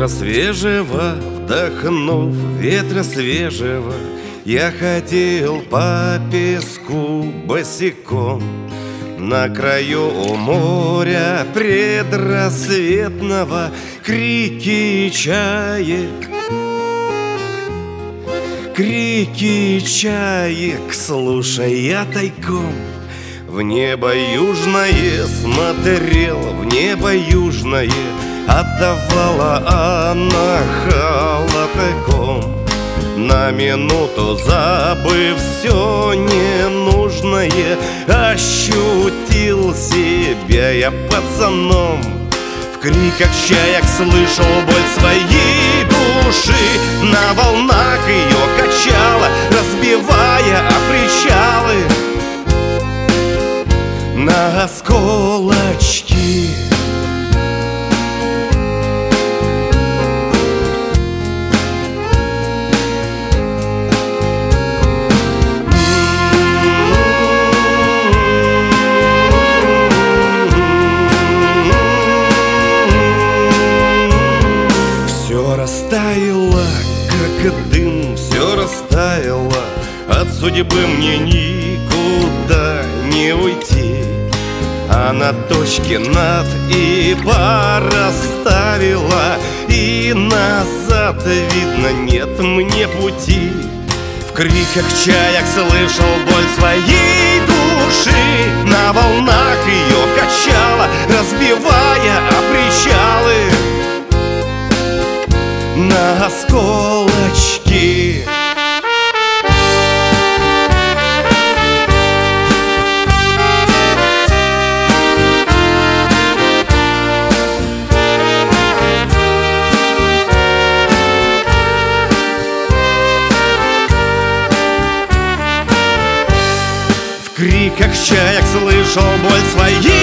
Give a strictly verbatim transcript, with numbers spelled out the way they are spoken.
Ветра свежего вдохнув, ветра свежего, я ходил по песку босиком на краю моря предрассветного. Крики чаек, крики чаек, слушая тайком. В небо южное смотрел, в небо южное отдавала она холодком. На минуту забыв все ненужное, ощутил себя я пацаном. В криках чаек слышал боль своей души, на волнах ее качала, разбивая о причалы на осколочки. Все растаяло, как дым, все растаяло, от судьбы мне никуда не уйти. А на точке над и пора ставила, и назад, видно, нет мне пути. В криках чаек слышал боль своей души, на волнах ее качала, разбивая о причалы на осколочки. В криках чаек слышал боль своей